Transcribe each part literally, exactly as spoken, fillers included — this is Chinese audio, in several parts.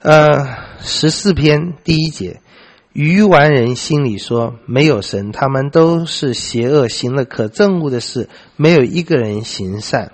呃，十四篇第一节，愚顽人心里说没有神，他们都是邪恶，行了可憎恶的事，没有一个人行善。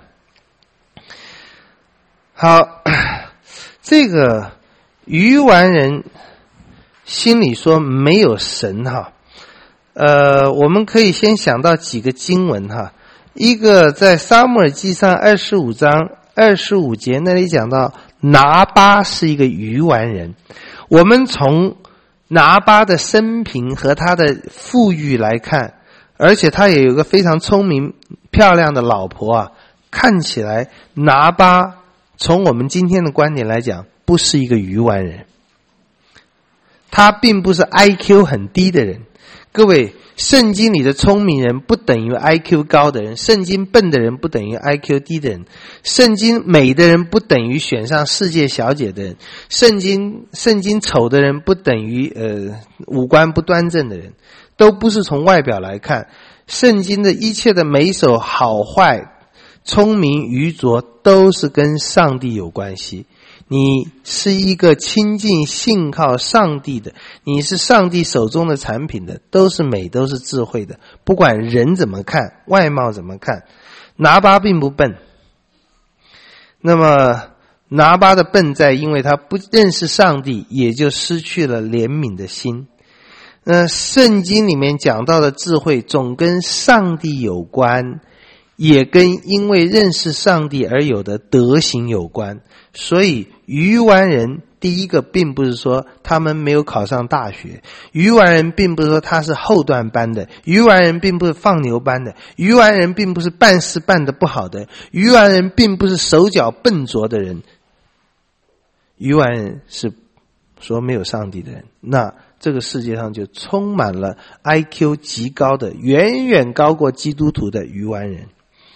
好，这个愚顽人心里说没有神哈，呃，我们可以先想到几个经文哈，一个在撒母耳记上二十五章二十五节那里讲到拿巴是一个愚顽人，我们从拿巴的生平和他的富裕来看，而且他也有个非常聪明漂亮的老婆啊，看起来拿巴从我们今天的观点来讲不是一个愚顽人，他并不是 I Q 很低的人。各位，圣经里的聪明人不等于 I Q 高的人，圣经笨的人不等于 I Q 低的人，圣经美的人不等于选上世界小姐的人，圣经圣经丑的人不等于呃五官不端正的人，都不是从外表来看。圣经的一切的美丑好坏、聪明愚拙都是跟上帝有关系。你是一个亲近信靠上帝的，你是上帝手中的产品的，都是美，都是智慧的，不管人怎么看，外貌怎么看。拿巴并不笨，那么拿巴的笨在因为他不认识上帝，也就失去了怜悯的心。那圣经里面讲到的智慧总跟上帝有关，也跟因为认识上帝而有的德行有关。所以愚顽人第一个并不是说他们没有考上大学，愚顽人并不是说他是后段班的，愚顽人并不是放牛班的，愚顽人并不是办事办得不好的，愚顽人并不是手脚笨拙的人，愚顽人是说没有上帝的人。那这个世界上就充满了 I Q 极高的，远远高过基督徒的愚顽人。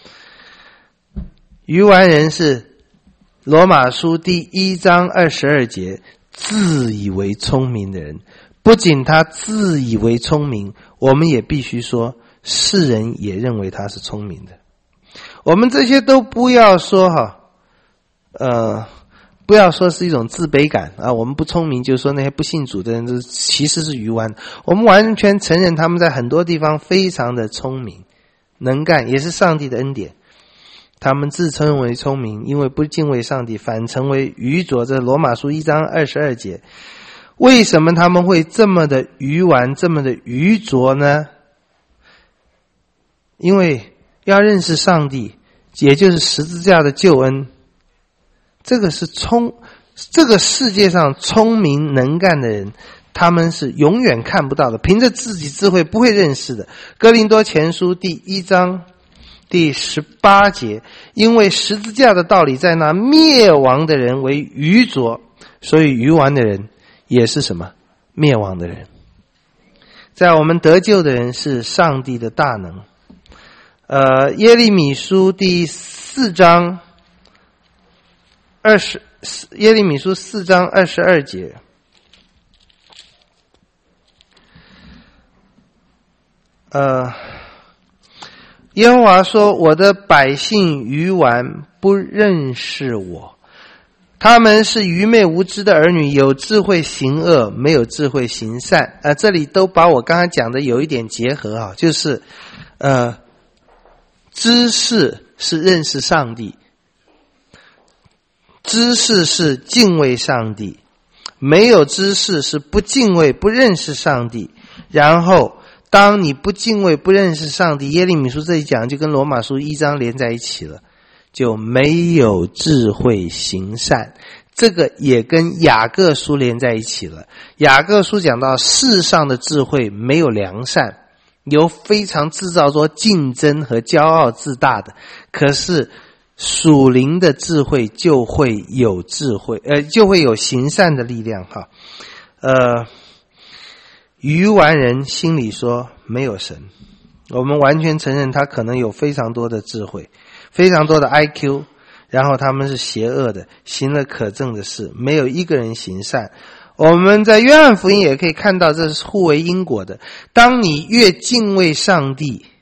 愚顽人是罗马书第一章二十二节，自以为聪明的人。不仅他自以为聪明，我们也必须说世人也认为他是聪明的。我们这些都不要说哈，呃，不要说是一种自卑感啊，我们不聪明就说那些不信主的人其实是愚顽，我们完全承认他们在很多地方非常的聪明能干，也是上帝的恩典。他们自称为聪明，因为不敬畏上帝，反成为愚拙。这罗马书一章二十二节。为什么他们会这么的愚顽，这么的愚拙呢？因为要认识上帝，也就是十字架的救恩，这个是聪，这个世界上聪明能干的人，他们是永远看不到的，凭着自己智慧不会认识的。哥林多前书第一章第十八节，因为十字架的道理在那灭亡的人为愚拙，所以愚顽的人也是什么？灭亡的人。在我们得救的人是上帝的大能。呃，耶利米书第四章二十，耶利米书四章二十二节。呃。耶和华说，我的百姓愚顽，不认识我，他们是愚昧无知的儿女，有智慧行恶，没有智慧行善。呃，这里都把我刚才讲的有一点结合啊，就是呃，知识是认识上帝，知识是敬畏上帝，没有知识是不敬畏不认识上帝。然后当你不敬畏不认识上帝，耶利米书这里讲就跟罗马书一章连在一起了，就没有智慧行善。这个也跟雅各书连在一起了。雅各书讲到世上的智慧没有良善，有非常制造出竞争和骄傲自大的，可是属灵的智慧就会有智慧，呃，就会有行善的力量哈。呃愚顽人心里说没有神，我们完全承认他可能有非常多的智慧，非常多的 I Q， 然后他们是邪恶的，行了可憎的事，没有一个人行善。我们在约翰福音也可以看到这是互为因果的。当你越敬畏上帝，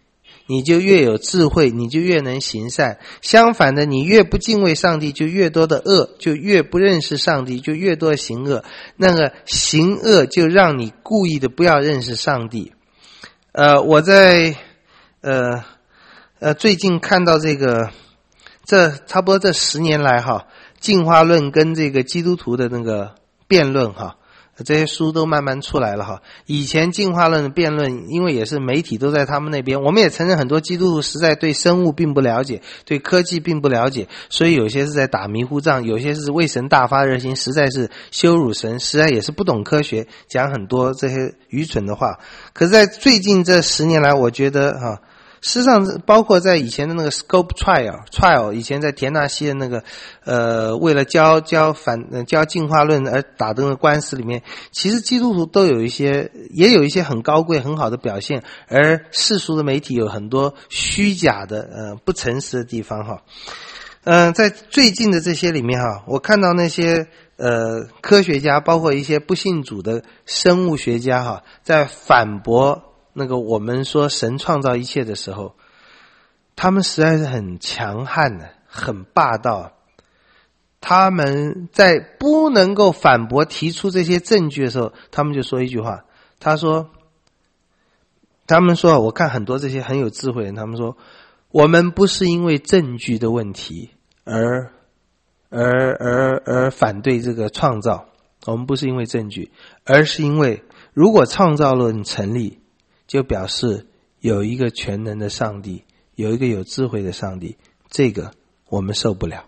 你就越有智慧，你就越能行善。相反的，你越不敬畏上帝，就越多的恶，就越不认识上帝，就越多的行恶。那个行恶就让你故意的不要认识上帝。呃，我在呃呃最近看到这个，这差不多这十年来哈，进化论跟这个基督徒的那个辩论哈，这些书都慢慢出来了哈。以前进化论的辩论，因为也是媒体都在他们那边，我们也承认很多基督徒实在对生物并不了解，对科技并不了解，所以有些是在打迷糊仗，有些是为神大发热心，实在是羞辱神，实在也是不懂科学，讲很多这些愚蠢的话。可是在最近这十年来，我觉得哈，事实上包括在以前的那个 scope trial trial 以前在田纳西的那个呃为了教教反呃教进化论而打的那个官司里面，其实基督徒都有一些也有一些很高贵很好的表现，而世俗的媒体有很多虚假的呃不诚实的地方哈。嗯、呃，在最近的这些里面哈，我看到那些呃科学家，包括一些不信主的生物学家哈，在反驳那个我们说神创造一切的时候，他们实在是很强悍的，很霸道。他们在不能够反驳提出这些证据的时候，他们就说一句话，他说他们说我看很多这些很有智慧的人，他们说我们不是因为证据的问题而而而而反对这个创造，我们不是因为证据，而是因为如果创造论成立，就表示有一个全能的上帝，有一个有智慧的上帝，这个我们受不了。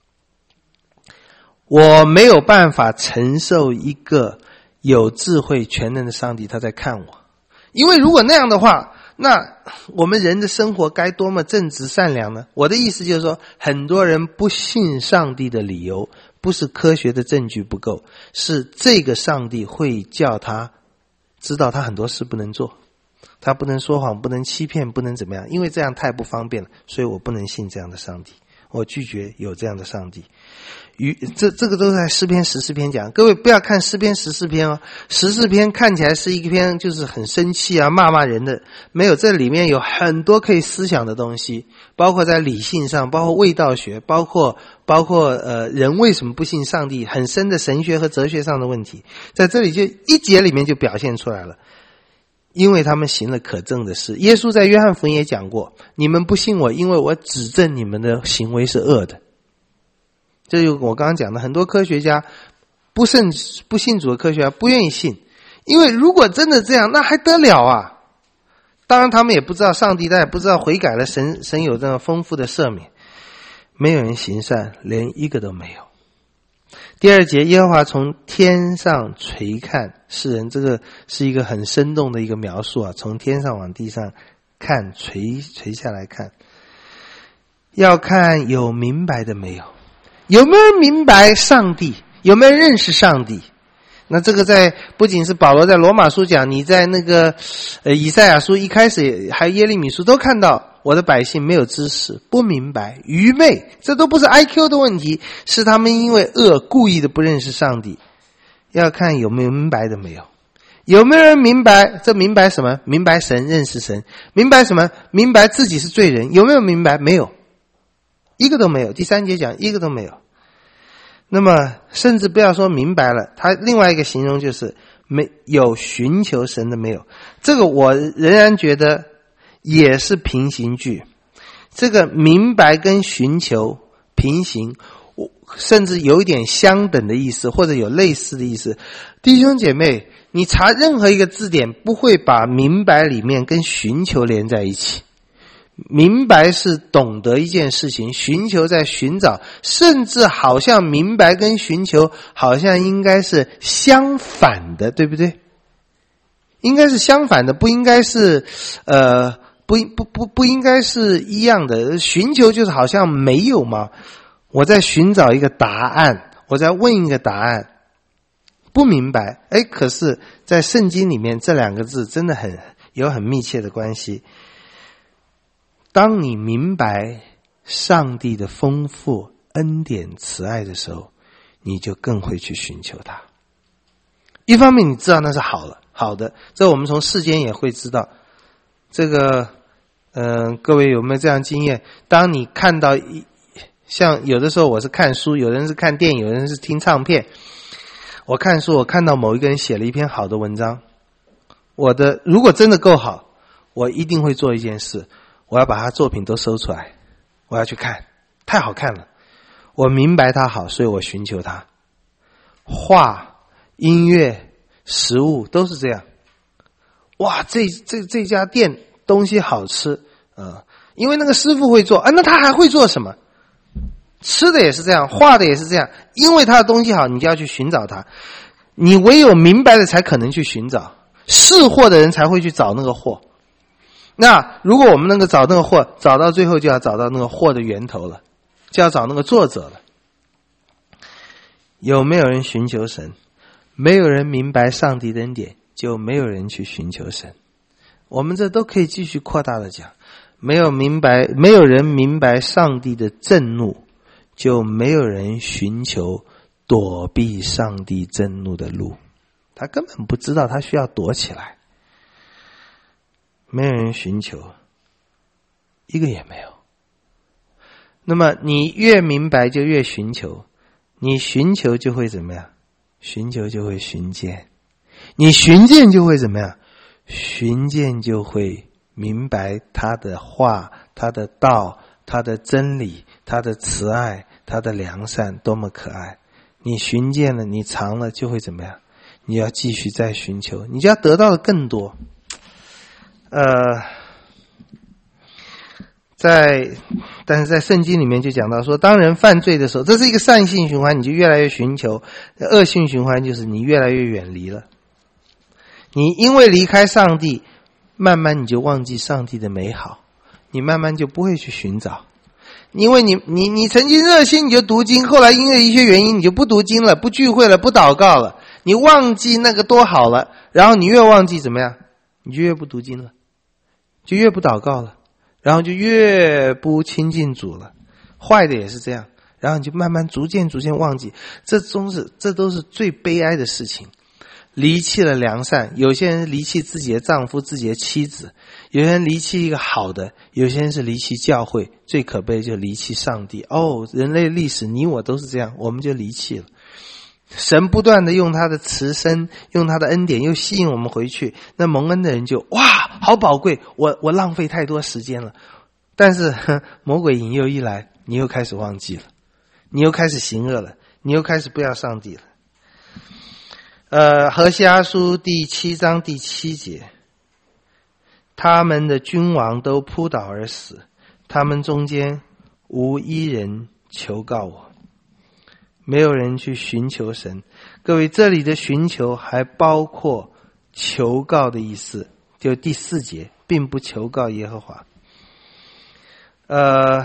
我没有办法承受一个有智慧全能的上帝他在看我，因为如果那样的话，那我们人的生活该多么正直善良呢？我的意思就是说，很多人不信上帝的理由不是科学的证据不够，是这个上帝会叫他知道他很多事不能做，他不能说谎，不能欺骗，不能怎么样，因为这样太不方便了，所以我不能信这样的上帝，我拒绝有这样的上帝。于这这个都在诗篇十四篇讲，各位不要看诗篇十四篇哦，十四篇看起来是一篇就是很生气啊骂骂人的，没有，这里面有很多可以思想的东西，包括在理性上，包括卫道学，包括包括呃人为什么不信上帝，很深的神学和哲学上的问题，在这里就一节里面就表现出来了。因为他们行了可证的事，耶稣在约翰福音也讲过，你们不信我，因为我指证你们的行为是恶的。这就我刚刚讲的，很多科学家不信不信主的科学家不愿意信，因为如果真的这样，那还得了啊？当然他们也不知道上帝，但也不知道悔改了神神有这样丰富的赦免。没有人行善，连一个都没有。第二节，耶和华从天上垂看世人，这个是一个很生动的一个描述啊，从天上往地上看，垂垂下来看，要看有明白的没有，有没有人明白上帝，有没有人认识上帝。那这个在不仅是保罗在罗马书讲，你在那个呃以赛亚书一开始还有耶利米书都看到，我的百姓没有知识，不明白，愚昧，这都不是 I Q 的问题，是他们因为恶故意的不认识上帝。要看有没有明白的没有，有没有人明白，这明白什么？明白神，认识神。明白什么？明白自己是罪人。有没有明白？没有，一个都没有。第三节讲一个都没有。那么甚至不要说明白了，他另外一个形容就是没有寻求神的没有。这个我仍然觉得也是平行句，这个明白跟寻求平行，甚至有一点相等的意思，或者有类似的意思。弟兄姐妹，你查任何一个字典不会把明白里面跟寻求连在一起。明白是懂得一件事情，寻求在寻找，甚至好像明白跟寻求好像应该是相反的，对不对？应该是相反的，不应该是呃不不不不应该是一样的。寻求就是好像没有嘛，我在寻找一个答案，我在问一个答案，不明白。哎，可是在圣经里面这两个字真的很有很密切的关系。当你明白上帝的丰富恩典慈爱的时候，你就更会去寻求他。一方面你知道那是好了好的，这我们从世间也会知道，这个嗯、呃，各位有没有这样经验？当你看到一像有的时候我是看书，有人是看电影，有人是听唱片。我看书，我看到某一个人写了一篇好的文章，我的如果真的够好，我一定会做一件事，我要把他作品都搜出来，我要去看，太好看了。我明白他好，所以我寻求他。画、音乐、食物都是这样。哇，这这这家店东西好吃啊、呃，因为那个师傅会做啊，那他还会做什么？吃的也是这样，画的也是这样，因为他的东西好，你就要去寻找他。你唯有明白了才可能去寻找，是货的人才会去找那个货。那如果我们能够找那个货，找到最后就要找到那个货的源头了，就要找那个作者了。有没有人寻求神？没有人明白上帝的恩典，就没有人去寻求神。我们这都可以继续扩大的讲。没有明白，没有人明白上帝的震怒，就没有人寻求躲避上帝震怒的路。他根本不知道他需要躲起来。没有人寻求，一个也没有。那么你越明白就越寻求，你寻求就会怎么样？寻求就会寻见，你寻见就会怎么样？寻见就会明白他的话，他的道，他的真理，他的慈爱，他的良善多么可爱。你寻见了，你尝了，就会怎么样？你要继续再寻求，你就要得到的更多。呃，在但是在圣经里面就讲到说，当人犯罪的时候，这是一个善性循环，你就越来越寻求；恶性循环就是你越来越远离了。你因为离开上帝，慢慢你就忘记上帝的美好，你慢慢就不会去寻找。因为你你你曾经热心你就读经，后来因为一些原因你就不读经了，不聚会了，不祷告了，你忘记那个多好了，然后你越忘记怎么样？你就越不读经了，就越不祷告了，然后就越不亲近主了。坏的也是这样，然后你就慢慢逐渐逐渐忘记，这都是这都是最悲哀的事情。离弃了良善，有些人离弃自己的丈夫，自己的妻子，有些人离弃一个好的，有些人是离弃教会，最可悲就离弃上帝。哦，人类历史你我都是这样，我们就离弃了。神不断的用他的慈身，用他的恩典又吸引我们回去，那蒙恩的人就哇好宝贵，我我浪费太多时间了。但是呵魔鬼引诱一来，你又开始忘记了，你又开始行恶了，你又开始不要上帝了。呃，何西阿书第七章第七节，他们的君王都扑倒而死，他们中间无一人求告我。没有人去寻求神。各位，这里的寻求还包括求告的意思，就第四节，并不求告耶和华。呃，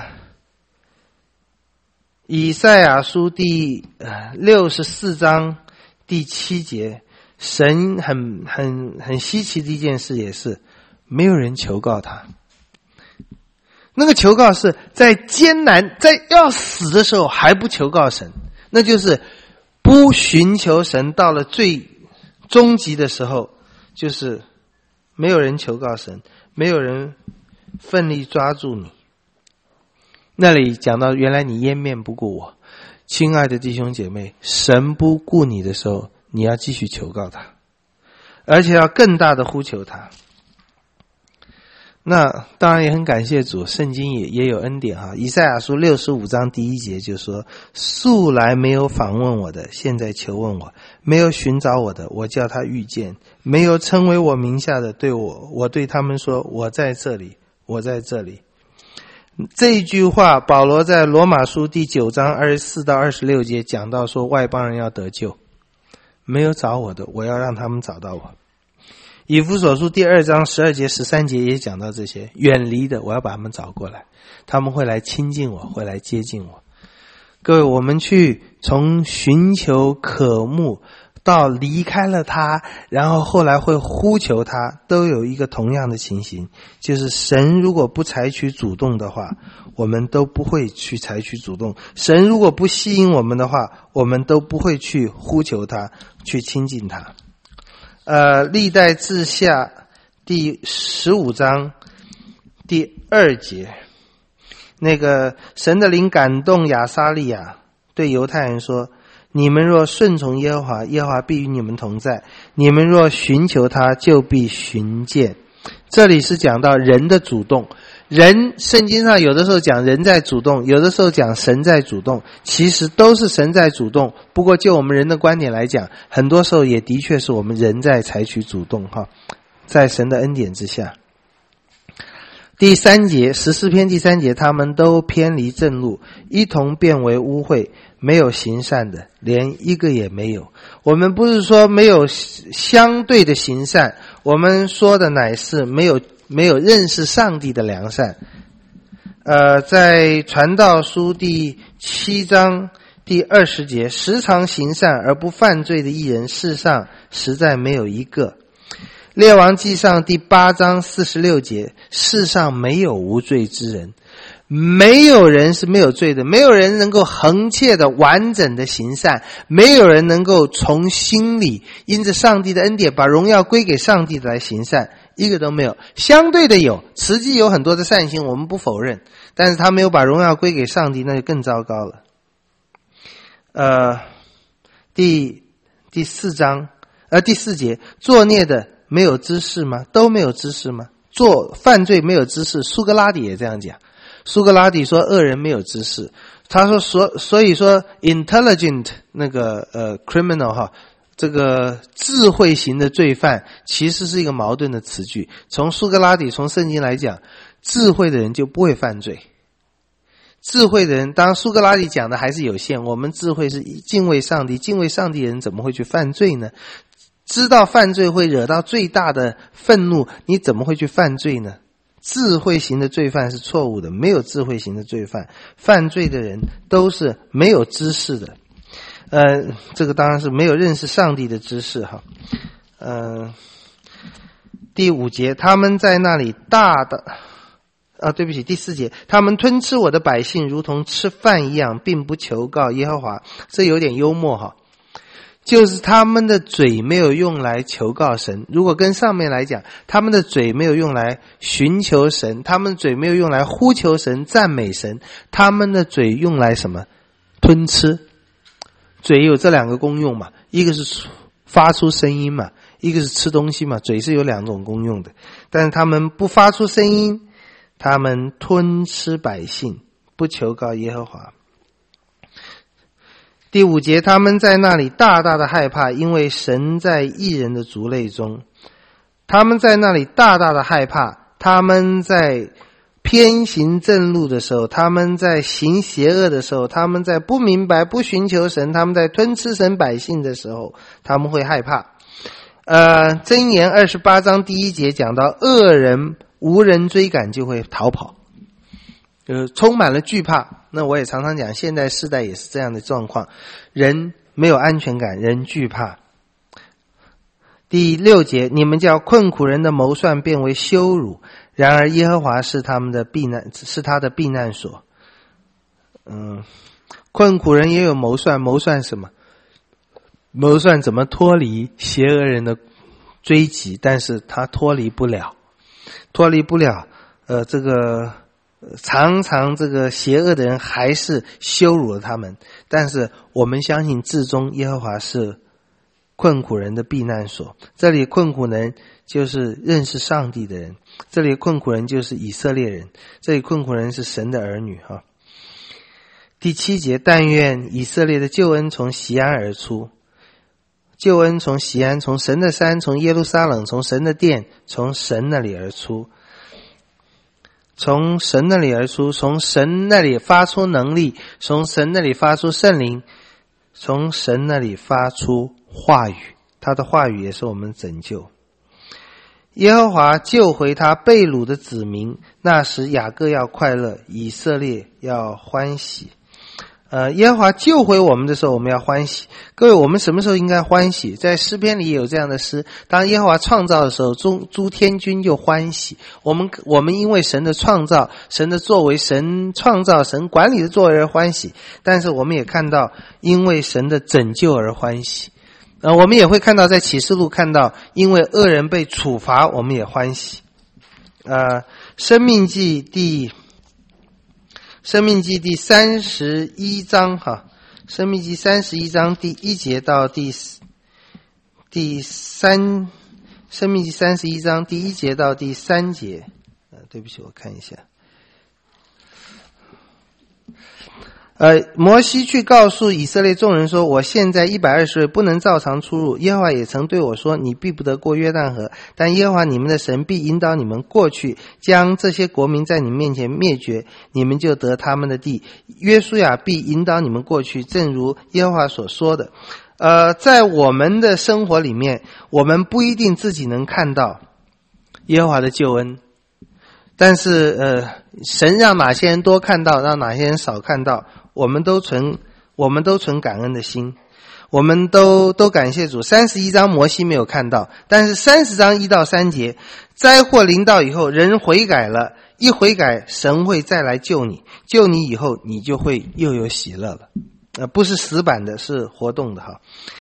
以赛亚书第六十四章第七节，神很很很稀奇的一件事也是，没有人求告他。那个求告是在艰难，在要死的时候还不求告神，那就是不寻求神，到了最终极的时候，就是没有人求告神，没有人奋力抓住你。那里讲到原来你掩面不顾我，亲爱的弟兄姐妹，神不顾你的时候，你要继续求告他，而且要更大的呼求他。那当然也很感谢主，圣经也也有恩典哈。以赛亚书六十五章第一节就说，素来没有访问我的，现在求问我；没有寻找我的，我叫他遇见；没有称为我名下的，对我，我对他们说，我在这里，我在这里。这一句话保罗在罗马书第九章二十四到二十六节讲到说，外邦人要得救，没有找我的，我要让他们找到我。以弗所书第二章十二节十三节也讲到这些，远离的我要把他们找过来，他们会来亲近我，会来接近我。各位，我们去从寻求渴慕到离开了他，然后后来会呼求他，都有一个同样的情形，就是神如果不采取主动的话，我们都不会去采取主动；神如果不吸引我们的话，我们都不会去呼求他，去亲近他。呃，历代志下第十五章第二节，那个神的灵感动亚撒利亚，对犹太人说，你们若顺从耶和华，耶和华必与你们同在，你们若寻求他，就必寻见。这里是讲到人的主动，人圣经上有的时候讲人在主动，有的时候讲神在主动，其实都是神在主动，不过就我们人的观点来讲，很多时候也的确是我们人在采取主动哈，在神的恩典之下。第三节，十四篇第三节，他们都偏离正路，一同变为污秽，没有行善的，连一个也没有。我们不是说没有相对的行善，我们说的乃是没有没有认识上帝的良善。呃，在传道书第七章第二十节，时常行善而不犯罪的义人，世上实在没有一个。列王纪上第八章四十六节，世上没有无罪之人，没有人是没有罪的，没有人能够横切的完整的行善，没有人能够从心里因着上帝的恩典把荣耀归给上帝的来行善，一个都没有。相对的有，实际有很多的善行我们不否认，但是他没有把荣耀归给上帝，那就更糟糕了。呃，第第四章呃第四节，作孽的没有知识吗？都没有知识吗？做犯罪没有知识，苏格拉底也这样讲。苏格拉底说恶人没有知识，他说所所以说 intelligent 那个呃 criminal 哈，这个智慧型的罪犯其实是一个矛盾的词句。从苏格拉底从圣经来讲，智慧的人就不会犯罪。智慧的人，当然苏格拉底讲的还是有限，我们智慧是敬畏上帝，敬畏上帝的人怎么会去犯罪呢？知道犯罪会惹到最大的愤怒，你怎么会去犯罪呢？智慧型的罪犯是错误的，没有智慧型的罪犯，犯罪的人都是没有知识的。呃，这个当然是没有认识上帝的知识哈。呃，第五节，他们在那里大的啊，对不起，第四节，他们吞吃我的百姓，如同吃饭一样，并不求告耶和华。这有点幽默哈。就是他们的嘴没有用来求告神，如果跟上面来讲，他们的嘴没有用来寻求神，他们的嘴没有用来呼求神赞美神，他们的嘴用来什么？吞吃。嘴有这两个功用嘛，一个是发出声音嘛，一个是吃东西嘛，嘴是有两种功用的。但是他们不发出声音，他们吞吃百姓，不求告耶和华。第五节，他们在那里大大的害怕，因为神在义人的族类中。他们在那里大大的害怕，他们在偏行正路的时候，他们在行邪恶的时候，他们在不明白不寻求神，他们在吞吃神百姓的时候，他们会害怕。呃，箴言二十八章第一节讲到，恶人无人追赶就会逃跑，就是充满了惧怕。那我也常常讲，现代世代也是这样的状况，人没有安全感，人惧怕。第六节，你们叫困苦人的谋算变为羞辱，然而耶和华是他们的避难，是他的避难所。嗯，困苦人也有谋算，谋算什么？谋算怎么脱离邪恶人的追击，但是他脱离不了，脱离不了。呃，这个常常这个邪恶的人还是羞辱了他们，但是我们相信至终耶和华是困苦人的避难所。这里困苦人就是认识上帝的人，这里困苦人就是以色列人，这里困苦人是神的儿女哈。第七节，但愿以色列的救恩从锡安而出，救恩从锡安，从神的山，从耶路撒冷，从神的殿，从神那里而出，从神那里而出，从神那里发出能力，从神那里发出圣灵，从神那里发出话语，他的话语也是我们拯救。耶和华救回他被掳的子民，那时雅各要快乐，以色列要欢喜。呃，耶和华救回我们的时候，我们要欢喜。各位，我们什么时候应该欢喜？在诗篇里也有这样的诗，当耶和华创造的时候，诸诸天君就欢喜。我们我们因为神的创造，神的作为，神创造，神管理的作为而欢喜，但是我们也看到因为神的拯救而欢喜。呃，我们也会看到在启示录看到因为恶人被处罚，我们也欢喜。 呃，生命记第生命记第三十一章哈，生命记三十一章第一节到第第三，生命记三十一章第一节到第三节，呃，对不起，我看一下。呃，摩西去告诉以色列众人说，我现在一百二十岁，不能照常出入。耶和华也曾对我说，你必不得过约旦河，但耶和华你们的神必引导你们过去，将这些国民在你们面前灭绝，你们就得他们的地。约书亚必引导你们过去，正如耶和华所说的。呃，在我们的生活里面，我们不一定自己能看到耶和华的救恩，但是呃，神让哪些人多看到，让哪些人少看到，我们都存我们都存感恩的心，我们都都感谢主。三十一章摩西没有看到，但是三十章一到三节，灾祸临到以后，人悔改了，一悔改，神会再来救你，救你以后，你就会又有喜乐了。呃，不是死板的，是活动的哈。